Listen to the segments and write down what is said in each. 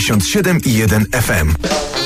97,1 FM.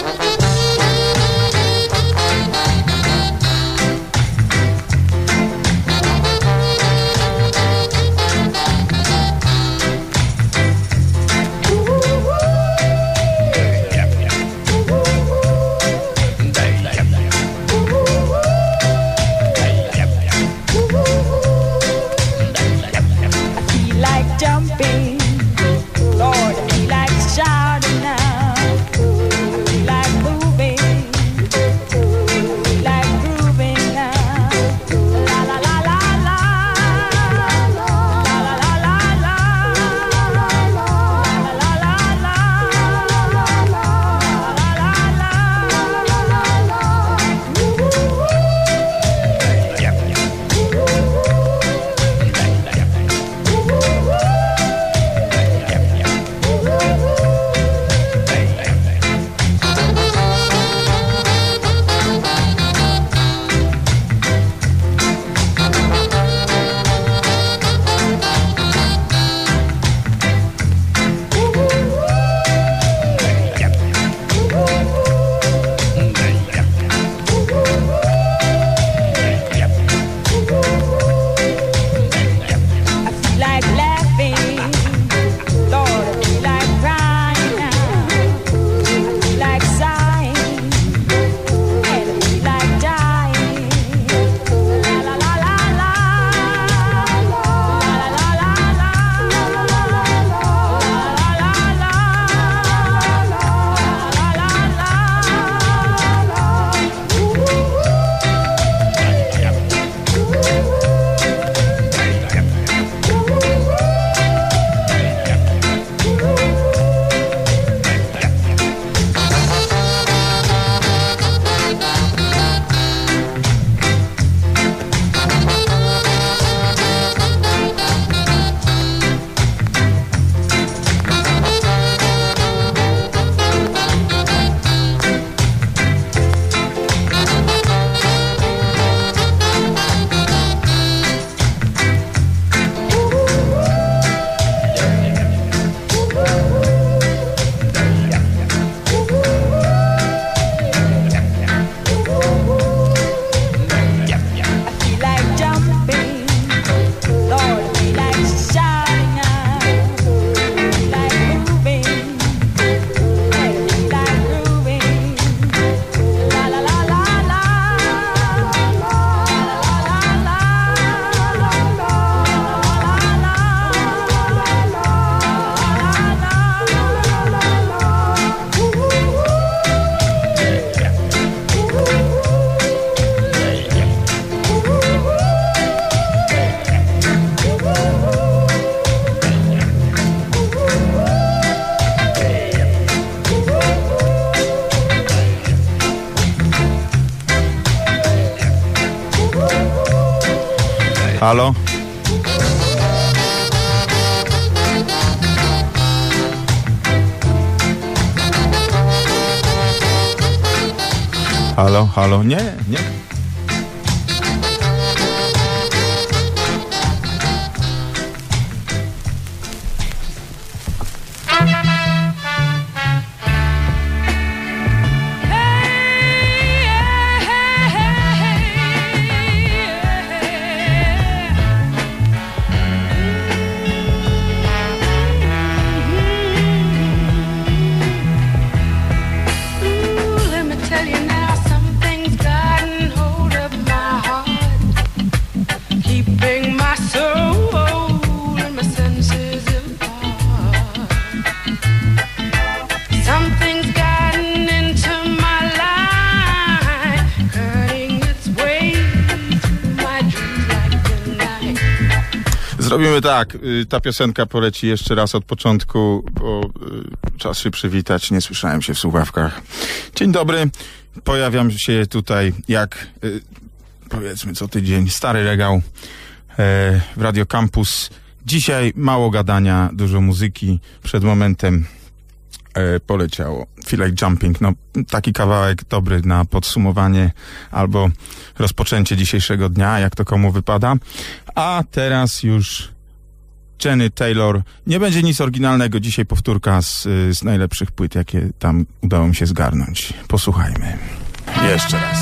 Halo? Halo, halo? Nie, nie. Zrobimy tak, ta piosenka poleci jeszcze raz od początku, bo czas się przywitać, nie słyszałem się w słuchawkach. Dzień dobry, pojawiam się tutaj jak powiedzmy co tydzień, stary regał w Radio Campus. Dzisiaj mało gadania, dużo muzyki. Przed momentem poleciało Feel Like Jumping. No, taki kawałek dobry na podsumowanie albo rozpoczęcie dzisiejszego dnia, jak to komu wypada. A teraz już Jenny Taylor. Nie będzie nic oryginalnego, dzisiaj powtórka z najlepszych płyt, jakie tam udało mi się zgarnąć. Posłuchajmy. Jeszcze raz.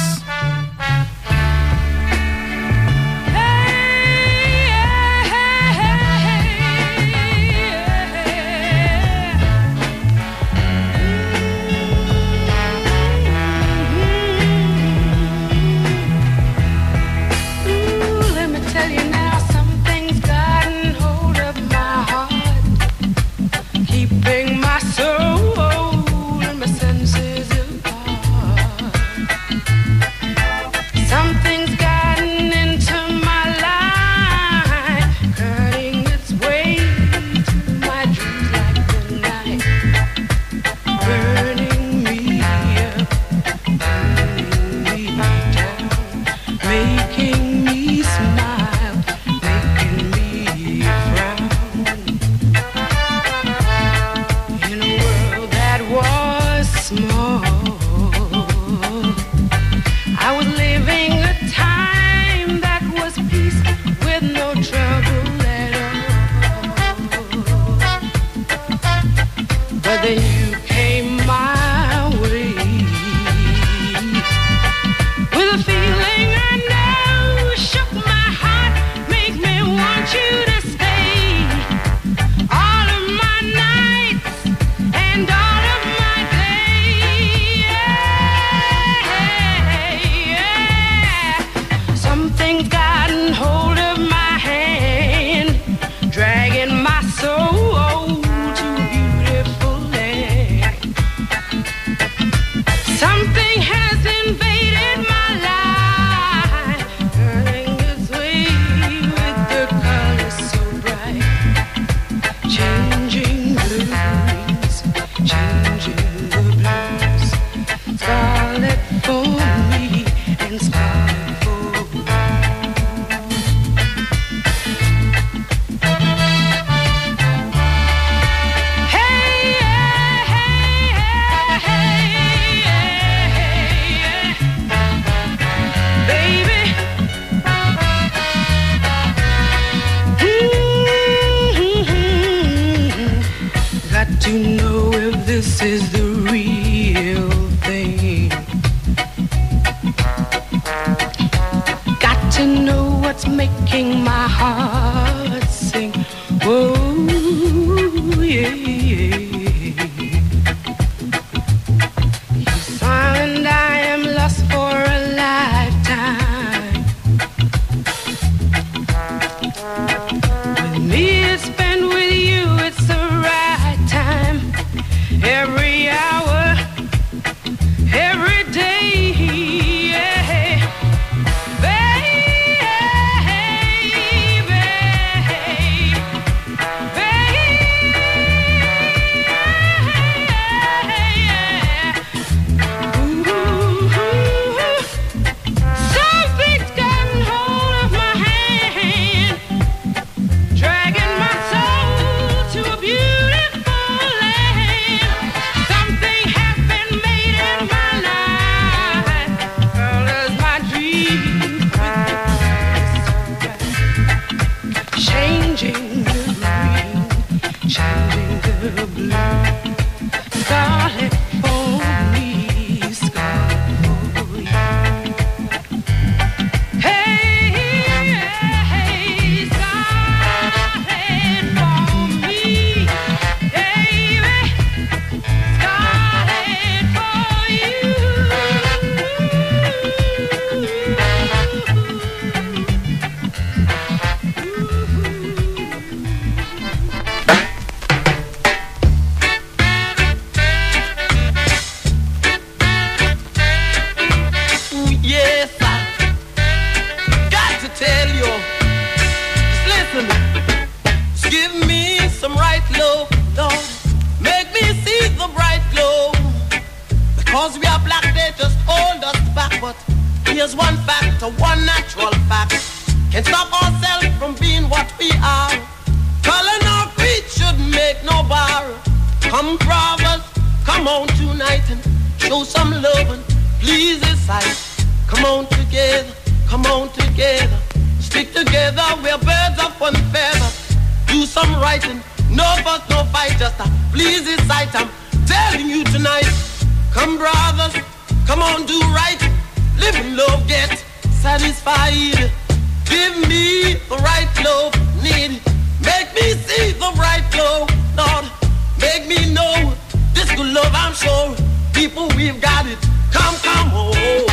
Come on together, stick together, we're birds of one feather. Do some writing. No fuss, no fight, just a please this sight. I'm telling you tonight. Come brothers, come on, do right. Live in love, get satisfied. Give me the right love, need. Make me see the right love, Lord. Make me know this good love, I'm sure. People, we've got it. Come home.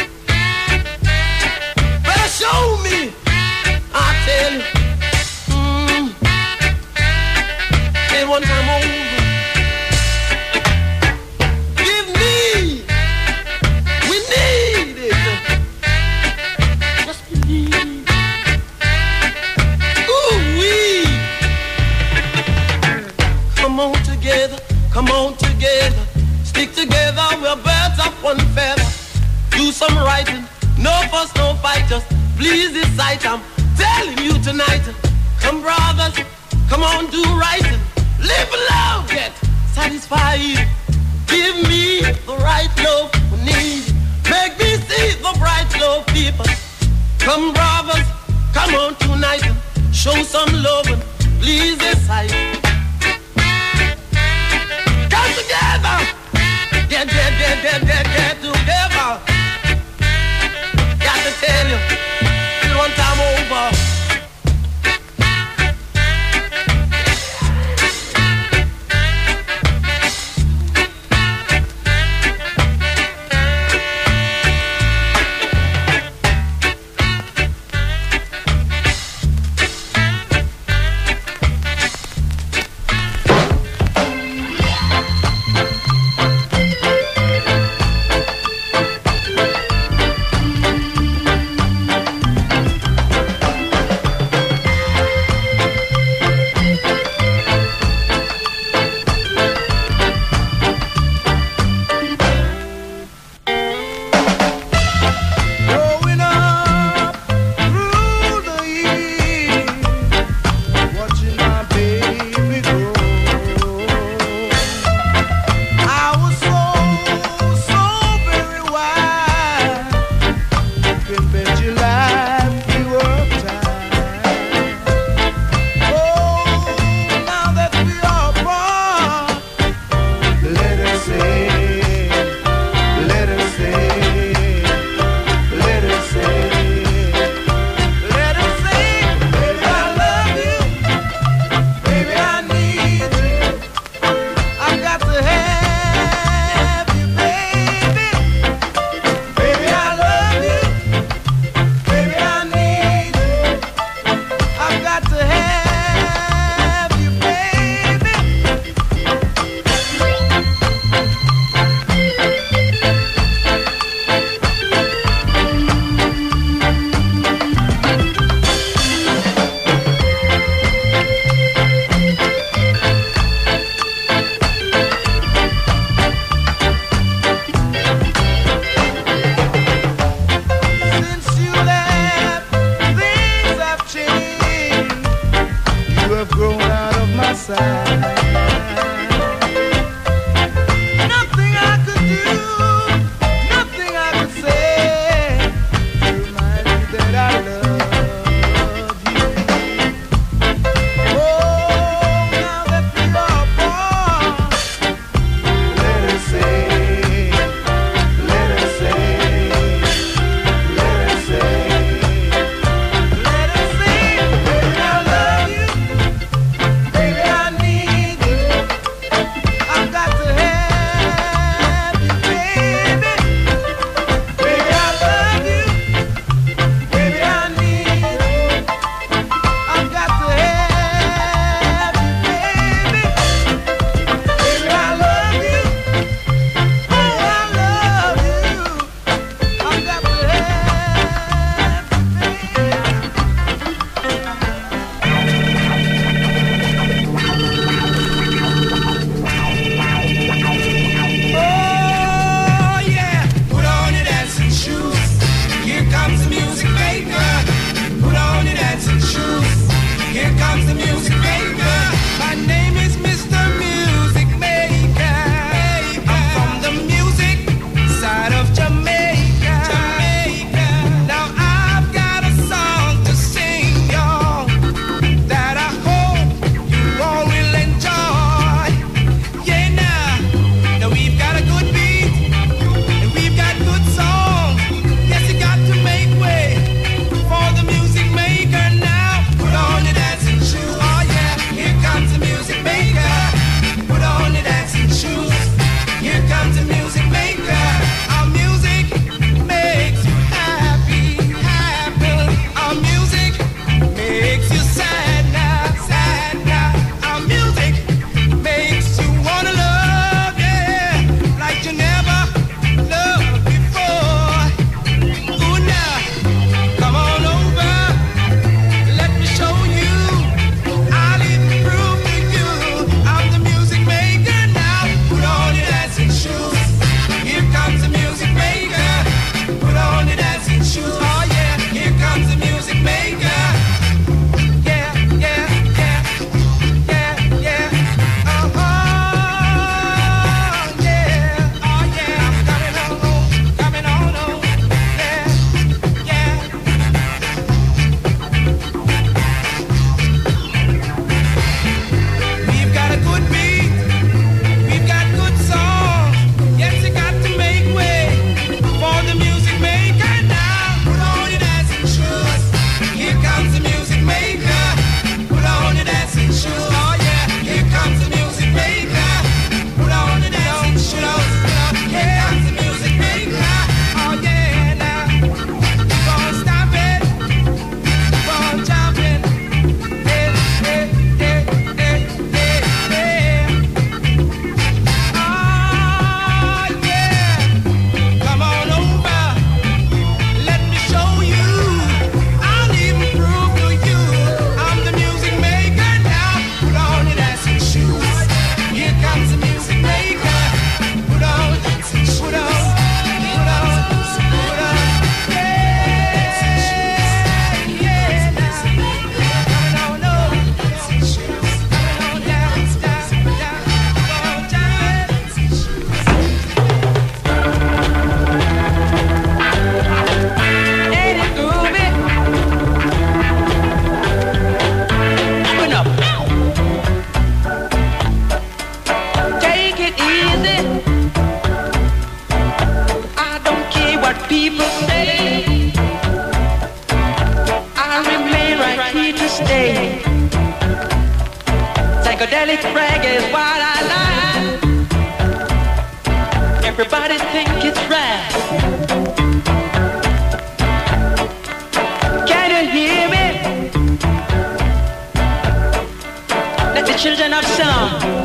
Better show me, I tell you. Say one time over. Give me, we need it. Just believe. Ooh-wee. Come on together. Stick together, we're birds of one feather. Do some writing, no fuss, no fight, just please this sight. I'm telling you tonight. Come brothers, come on, do writing. Live love, get satisfied. Give me the right love we need. Make me see the bright love, people. Come brothers, come on tonight. Show some love and please this sight. Come together. Get together. Got to tell you, one time over. I remain right here to stay. Psychedelic reggae is what I like. Everybody think it's right. Can you hear me? Let the children have some.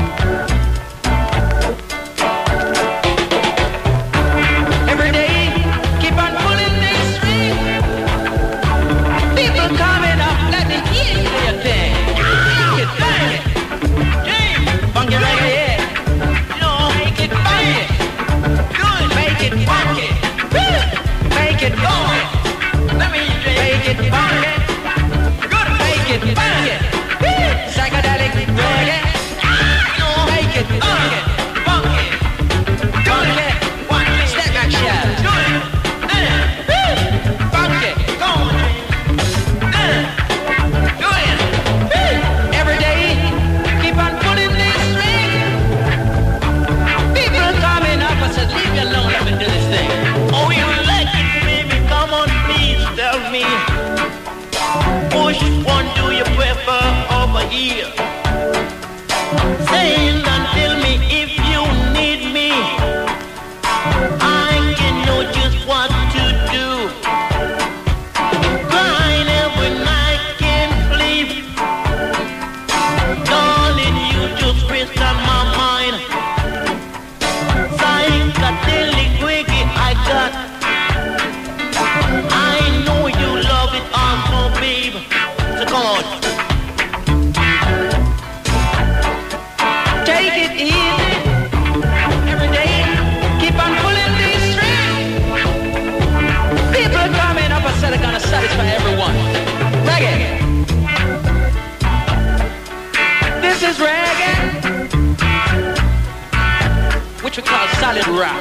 Solid rock.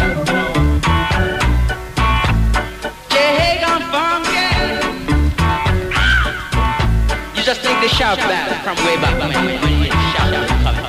J-Hagon funky. You just take the shout back from way back when you shout out coming.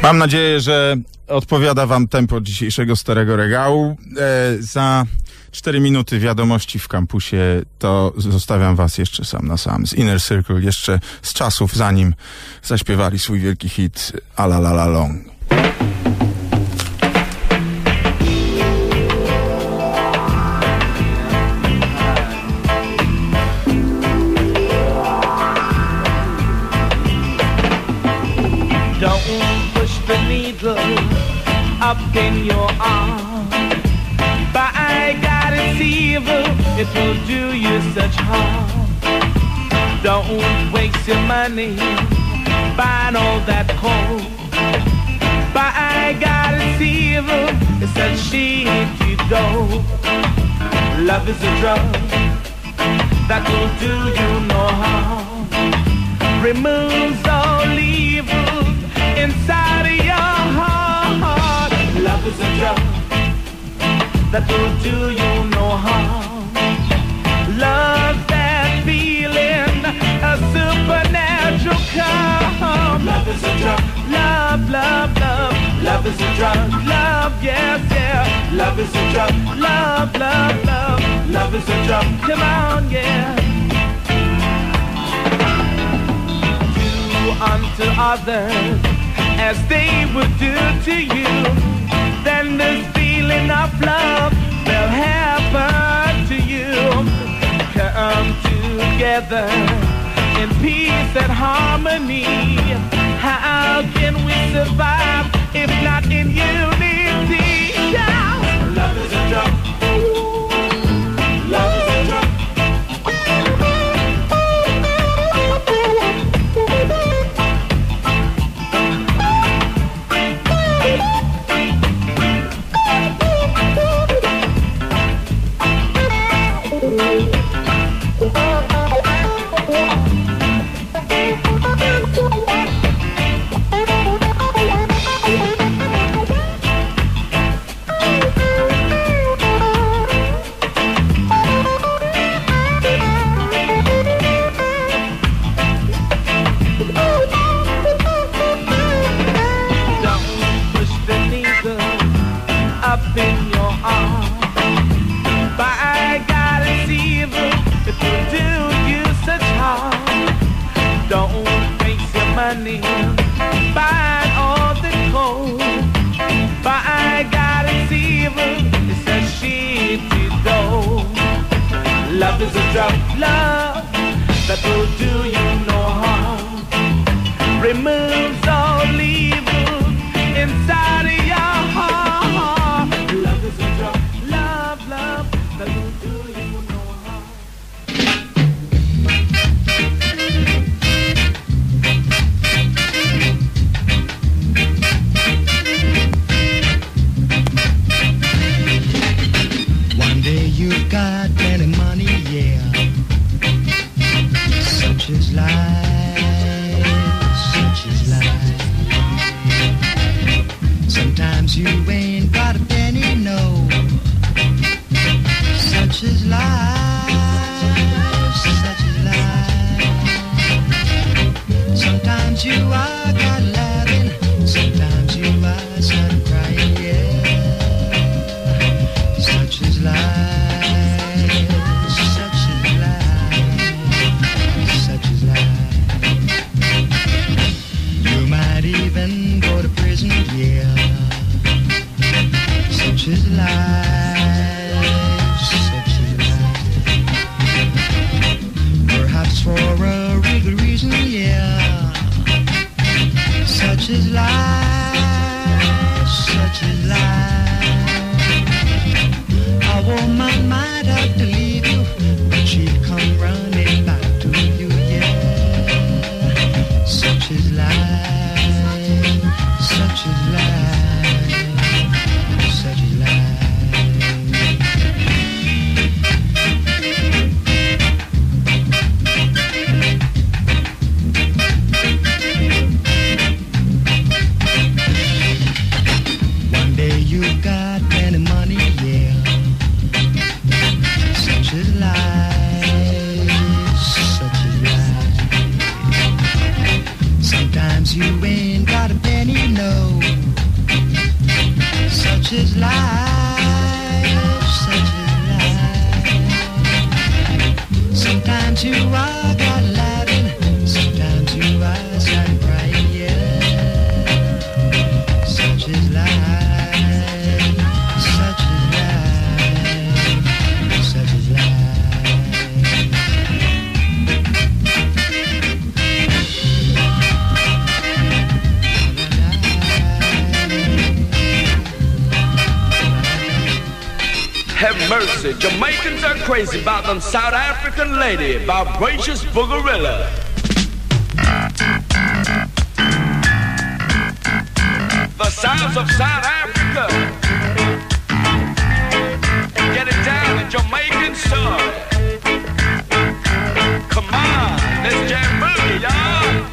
Mam nadzieję, że odpowiada wam tempo dzisiejszego Starego Regału. Za 4 minuty wiadomości w kampusie, to zostawiam was jeszcze sam na sam z Inner Circle, jeszcze z czasów, zanim zaśpiewali swój wielki hit Ala La La Long. Up in your arm, by God it's evil, it will do you such harm. Don't waste your money buying all that coal. By God it's evil, it's that shitty dough. Love is a drug that will do you no harm. Removes all evil inside of your heart. Love is a drug that will do you no harm. Love that feeling, a supernatural calm. Love is a drug. Love, love, love. Love is a drug. Love, yes, yeah. Love is a drug. Love, love, love. Love is a drug. Come on, yeah. Do unto others as they would do to you, then this feeling of love will happen to you. Come together in peace and harmony. How can we survive if not in unity? Yeah. Love is a drug. Love is a drug. Buy all the coal. By God it's evil, it's a shitty dough. Love is a drug, love that will do you no harm. Removes all evil inside of your heart. Love is a drug, love, love that will do you no harm. You've got plenty money, yeah. Such is life, such is life. Sometimes you ain't got a penny, no. Such is life, such is life. Sometimes you are got laughing, sometimes you are sort of crying, yeah. Such is life. Yeah, such is life, such is life. mercy. Jamaicans are crazy about them South African lady, vibracious boogerilla. The sounds of South Africa. Get it down in Jamaican soul. Come on, let's jam boogie, y'all.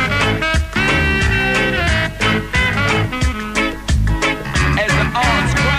As the arms cry.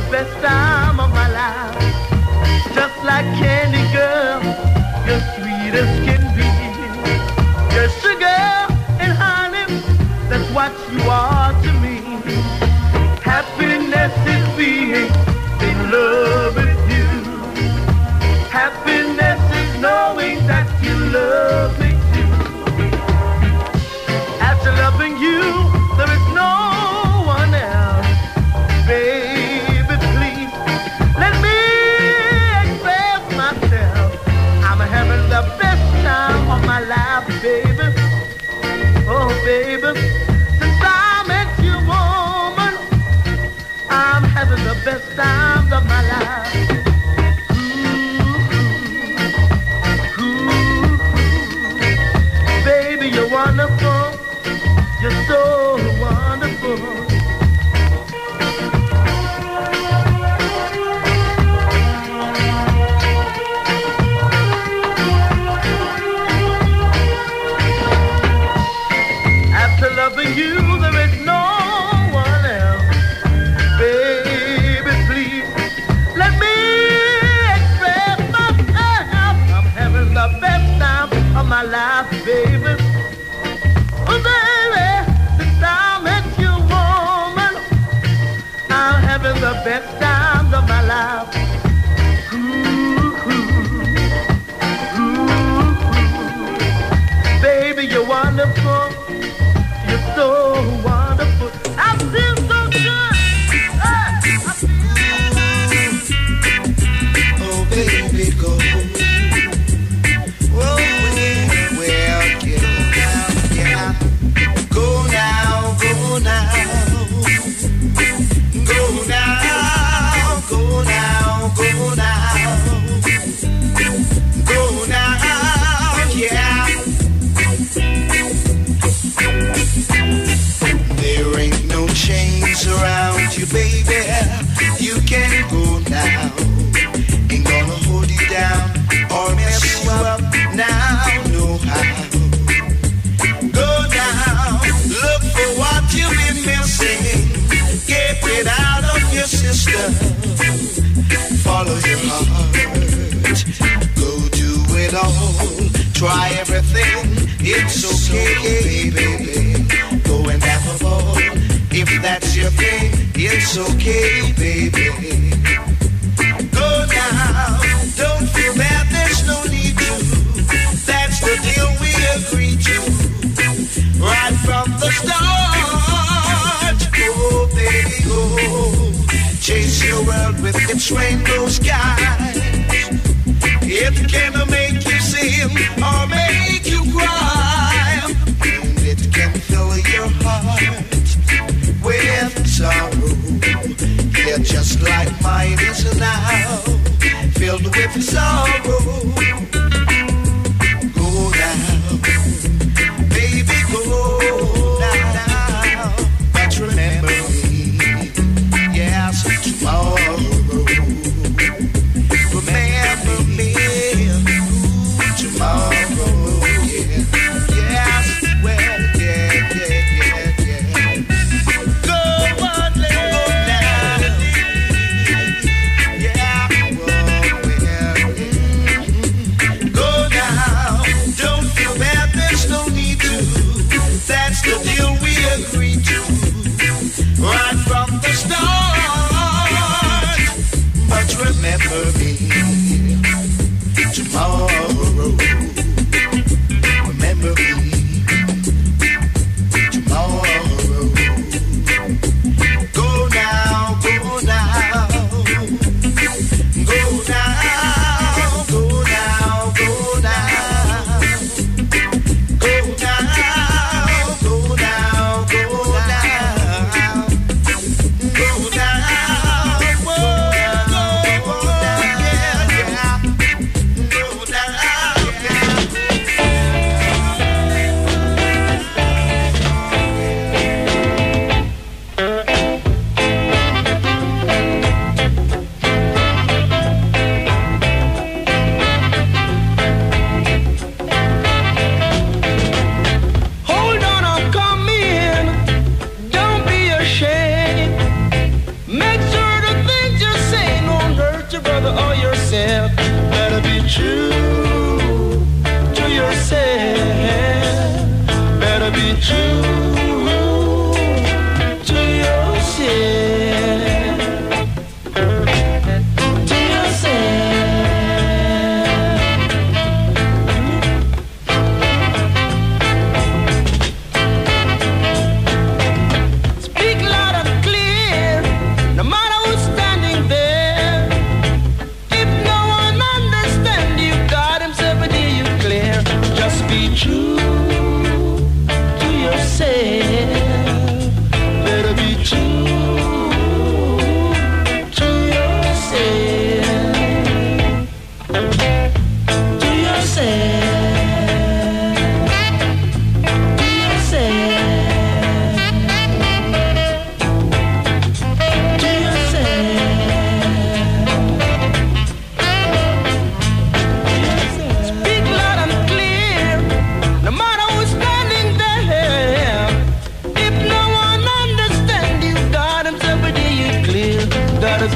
best time of my life. Just like candy, girl, you're sweet as can be. You're sugar and honey, that's what you are to me. Happiness is being in love with you. Happiness is knowing that you love me too. After loving you, there is no one else. Baby, please, let me express myself. I'm having the best time of my life, baby. Oh, baby, since I met you, woman, I'm having the best times of my life. Baby, you're wonderful. You're so wonderful. After loving you, there is no one else. Baby, please, let me express myself. I'm having the best time of my life, baby. Oh, baby, since I met you, woman, I'm having the best times of my life. Baby, you're wonderful. You're so wonderful. I feel so good. Oh, baby, go. Oh, yeah, well, get down, yeah. Go now, go now. Go now, go now, go now. Go now, yeah. There ain't no chains around you, baby. You can go now. Ain't gonna hold you down or mess you up now, no how. Go now, look for what you've been missing. Get it out of your system. Follow your heart. Go do it all. Try everything. It's okay, baby. Go and have a ball. If that's your thing, it's okay, baby. Go now, don't feel bad, there's no need to. That's the deal we agreed to. Right from the start. Oh, baby, go. Chase your world with its rainbow skies. It can make you sing or make you cry. And it can fill your heart with sorrow. Yeah, just like mine is now, filled with sorrow. Go now, baby, go now. But remember me, yes, tomorrow. Remember me, tomorrow, yeah. Yes, well, yeah. Go on, let go now. Yeah, go now. Don't feel bad, there's no need to. That's the deal we agreed to. Right from the start. But remember me, tomorrow. Remember me, tomorrow. Go now, go now. Go now, go now, go now. Go now, go now, go now. Go now, go now, yeah.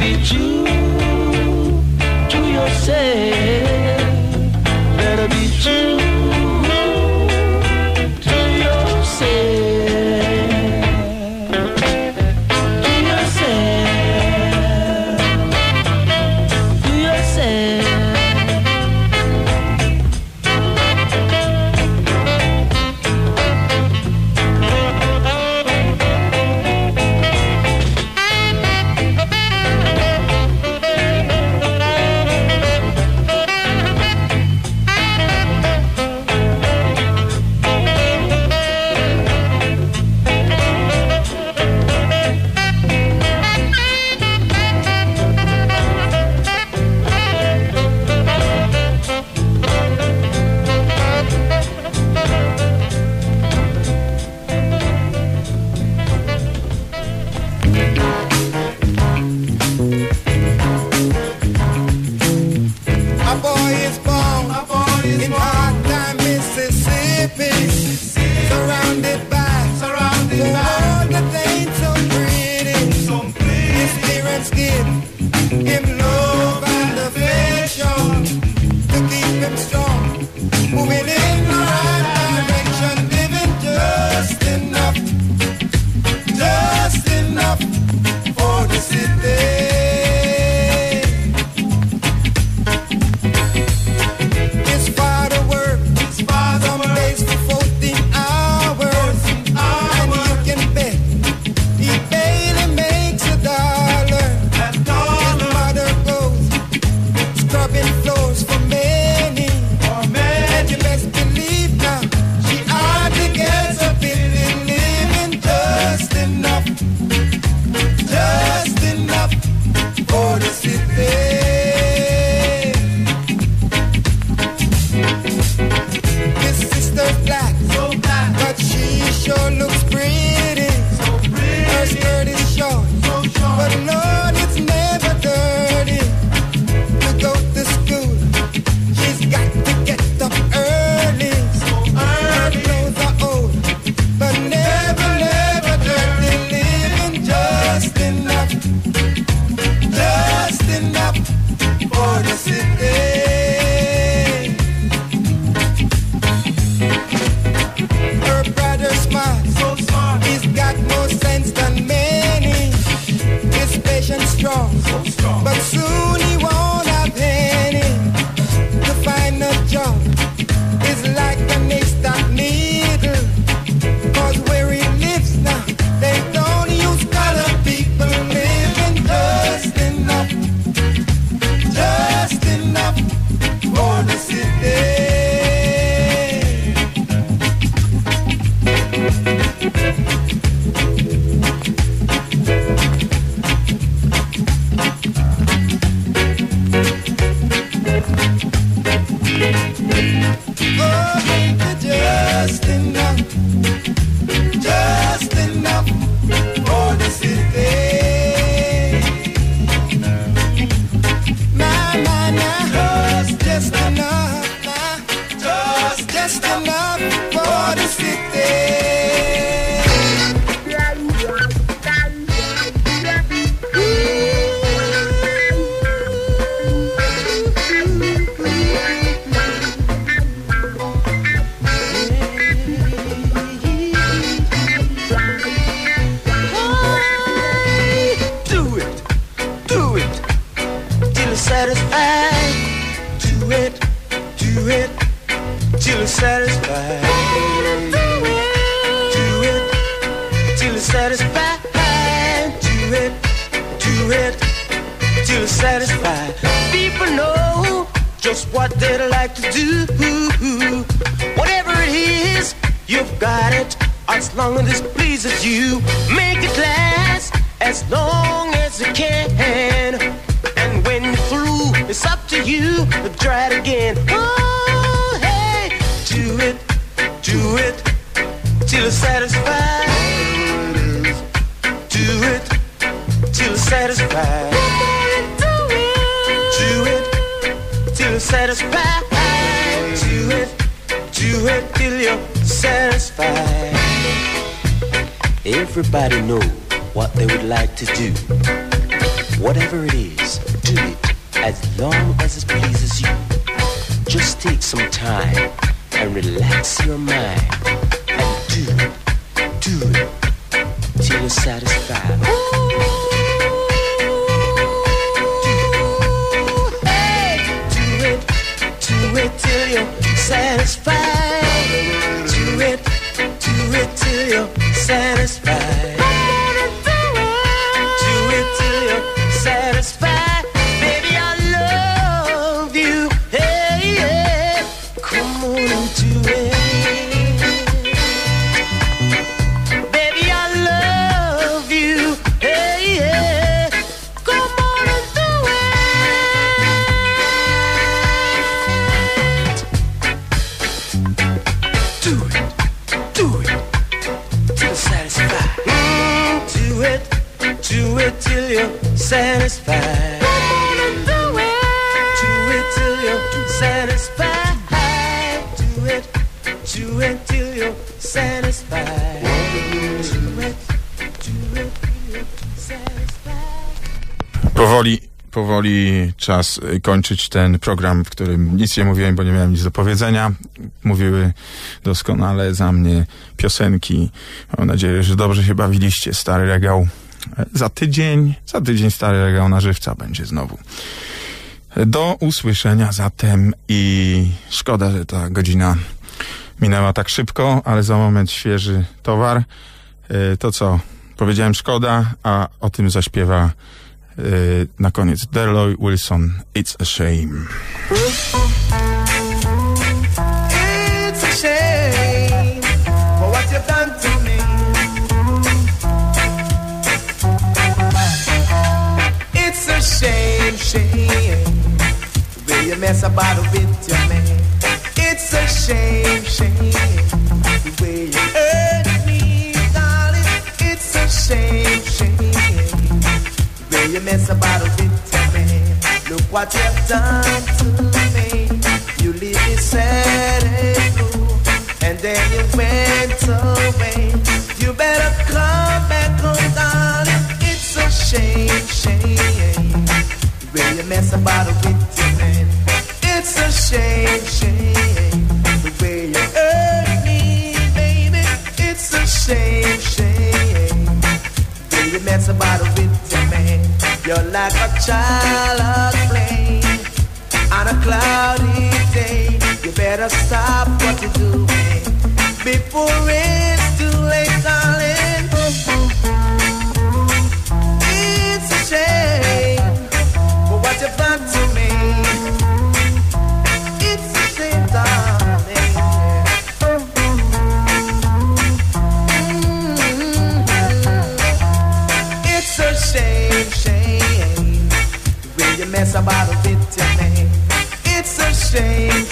be true to yourself. Better be true to yourself. Everybody know what they would like to do. Whatever it is, do it as long as it pleases you. Just take some time and relax your mind and do it till you're satisfied. Do it till you're satisfied. Do it till you're satisfied. Do it till you're satisfied. Baby, I love you. Hey, yeah. Come on and do it. Baby, I love you. Hey, yeah. Come on and do it. Do it till you're satisfied. Do it till you're satisfied. Do it till you're satisfied. Do it till you're satisfied. Do it till you're satisfied. Powoli czas kończyć ten program, w którym nic nie mówiłem, bo nie miałem nic do powiedzenia. Mówiły doskonale za mnie piosenki. Mam nadzieję, że dobrze się bawiliście. Stary regał. Za tydzień stary regał na żywca będzie znowu. Do usłyszenia zatem i szkoda, że ta godzina minęła tak szybko, ale za moment świeży towar. To co? Powiedziałem szkoda, a o tym zaśpiewa na koniec Delroy Wilson. It's a shame. It's a shame for what you've done to me. It's a shame, the way you mess about with your man. It's a shame, the way you hurt me, darling. It's a shame, the way you mess about with your man. Look what you've done to me. You leave me sad and blue, and then you went away. You better come back home, darling. It's a shame, the way you mess about with your man. It's a shame, the way you hurt me, baby. It's a shame, the way you mess about with your man. You're like a child at play on a cloudy day. You better stop what you're doing before it's too late, darling. It's a shame for what you've done to me. It's a shame, darling. It's a shame, the way you mess about with your name. It's a shame.